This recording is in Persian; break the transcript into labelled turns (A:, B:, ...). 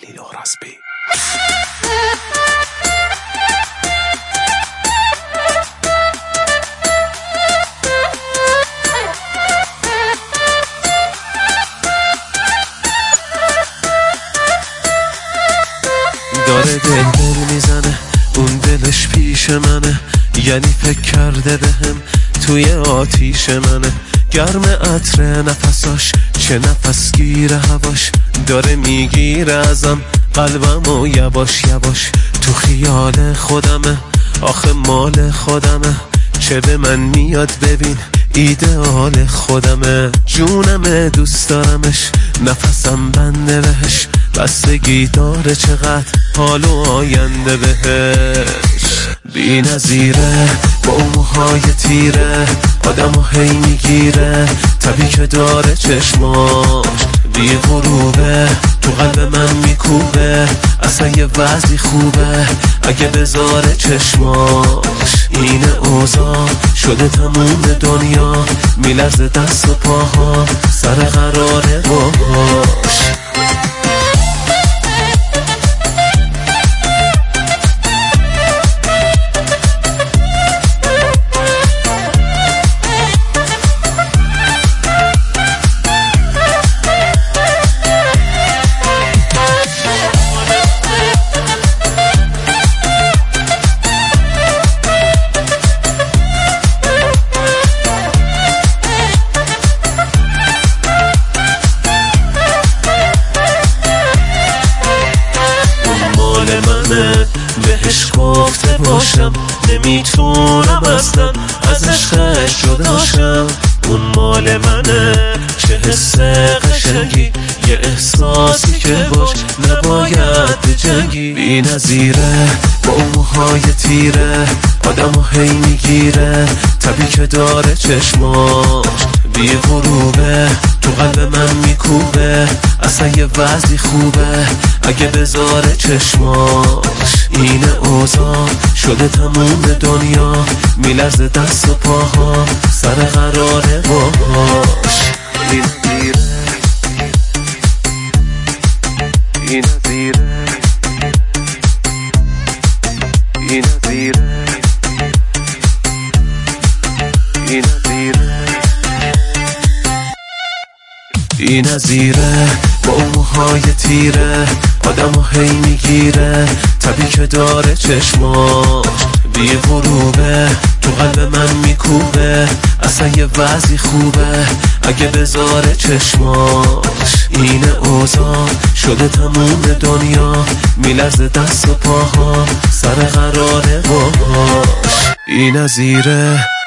A: خلیل اورازبی.
B: داره دل میزنه، اون دلش پیش منه، یعنی فکر کرده بهم توی آتیش منه. گرم عطر نفساش، چه نفس گیره هواش، داره میگیره ازم قلبم و یواش یواش. تو خیال خودمه، آخه مال خودمه، چه به من میاد ببین ایدئال خودمه. جونمه دوست دارمش، نفسم بنده بهش، بستگی داره چقدر حال و آینده بهش. بی نظیره با اون موهای تیره، آدمو هی میگیره، طبی که داره چشماش بی غروبه، تو قلب من میکوبه، اصلا یه وضعی خوبه اگه بذاره چشماش. این اوضاع شده تموم دنیا، میلرزه دست و پاها سر قراره باهاش. بهش گفته باشم، نمیتونم اصلا از عشقش جداشم. اون مال منه، چه حس قشنگی، یه احساسی که باش نباید بجنگی. بی نظیره با اون موهای تیره، آدمو هی میگیره، طبی که داره چشماش بی غروبه، تو قلب من میکوبه، اصلا یه وضعی خوبه اگه بذاره چشماش. این اوضاع شده تموم دنیا، میلرزه دست و پاها سر قراره باهاش. این نظیره، این نظیره، این نظیره، این نظیره، این نظیره با اون موهای تیره، آدمو هی میگیره، طبی که داره چشماش بی غروبه، تو قلب من میکوبه، اصلا یه وضعی خوبه اگه بذاره چشماش. این اوضاع شده تموم دنیا، میلرزه دست و پاها سر قراره باهاش. این نظیره.